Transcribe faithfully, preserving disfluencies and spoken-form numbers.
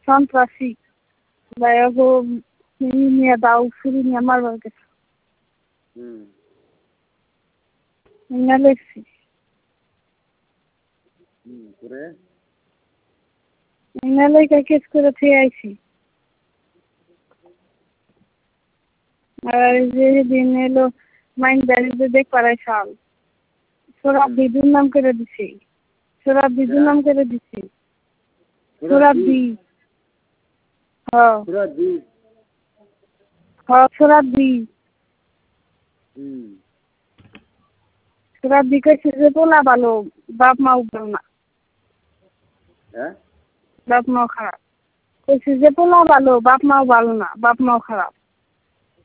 সন্ত্রাসী ভাইয়া গো নিয়ে দাও ছুরি নিয়ে মারবার গেছে। হুম না লেখছি হুম করে না লেখা কেস করে থেকে আইছি। আর যে দিন এলো মাইন দাঁড়িয়ে দেখ পাড়ায় শাল সোরাব বিদুর নাম করে দিছি। সোরাব বিদুর নাম করে দিছি। সোরাব দি হ্যাঁ পুরা দি হ্যাঁ সোরাব দি হুম সোরাব দি কইছে যে পোলা ভালো বাপ মাও ভালো না। হ্যাঁ বাপ মাও খারাপ। কইছে যে পোলা ভালো বাপ মাও ভালো না, বাপ মাও খারাপ।